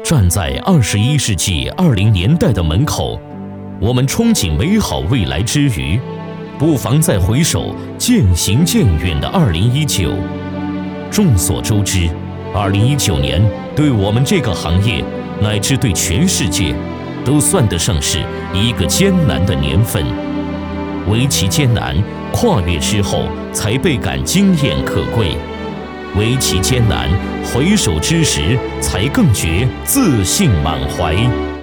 站在21世纪20年代的门口，我们憧憬美好未来之余，不妨再回首渐行渐远的2019。众所周知，2019年对我们这个行业乃至对全世界都算得上是一个艰难的年份。唯其艰难，跨越之后才倍感经验可贵；唯其艰难，回首之时才更觉自信满怀。